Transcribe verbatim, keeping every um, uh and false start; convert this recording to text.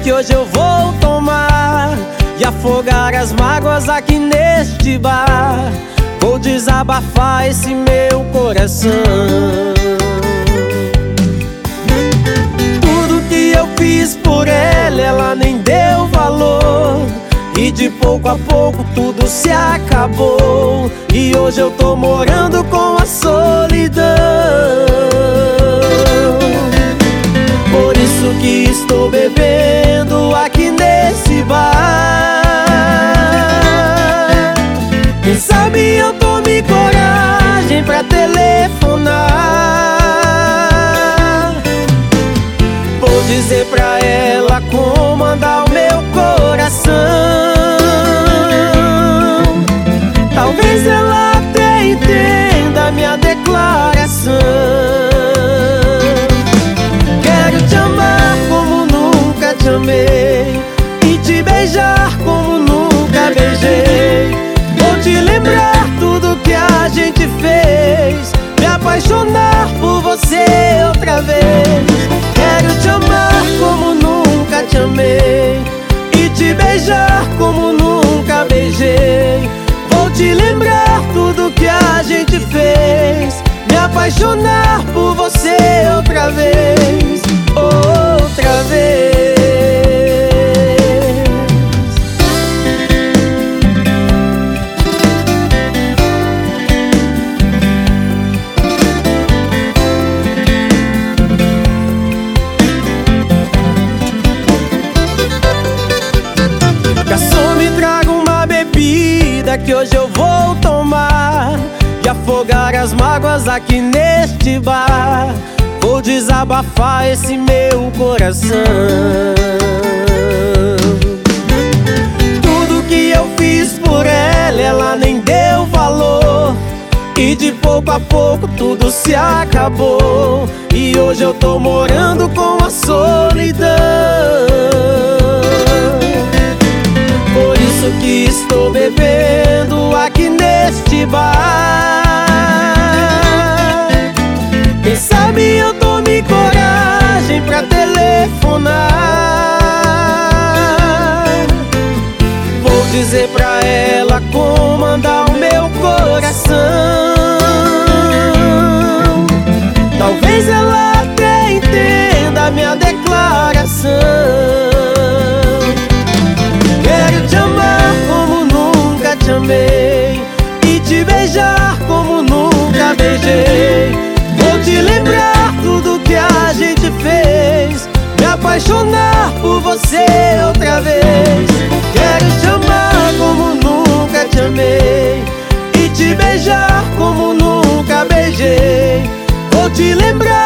que hoje eu vou tomar e afogar as mágoas aqui neste bar. Vou desabafar esse meu coração. Tudo que eu fiz por ela, ela nem deu valor, e de pouco a pouco tudo se acabou. E hoje eu tô morando com a solidão. Por isso que estou bebendo aqui nesse bar. Quem sabe eu tome coragem pra telefonar. Vou dizer pra ela como anda o meu coração. Talvez ela até entenda a minha declaração. Quero te amar como nunca te amei, e te beijar como nunca beijei. Vou te lembrar tudo que a gente fez, me apaixonar por você outra vez. Quero te amar como nunca te amei, e te beijar como nunca beijei. Vou te lembrar tudo que a gente fez, me apaixonar por você outra vez, outra vez. Garçom, me traga uma bebida que hoje eu vou tomar e afogar as mágoas aqui neste bar. Vou desabafar esse meu coração. Tudo que eu fiz por ela, ela nem deu valor, e de pouco a pouco tudo se acabou. E hoje eu tô morando com a solidão. Por isso que estou bebendo aqui neste bar. Quem sabe eu tome coragem pra telefonar. Vou dizer pra ela como anda o meu coração. Talvez ela até entenda a minha declaração. Quero te amar como nunca te amei, e te beijar como nunca beijei. Vou te lembrar tudo que a gente fez, me apaixonar por você outra vez. Quero te amar como nunca te amei, e te beijar como nunca beijei. Vou te lembrar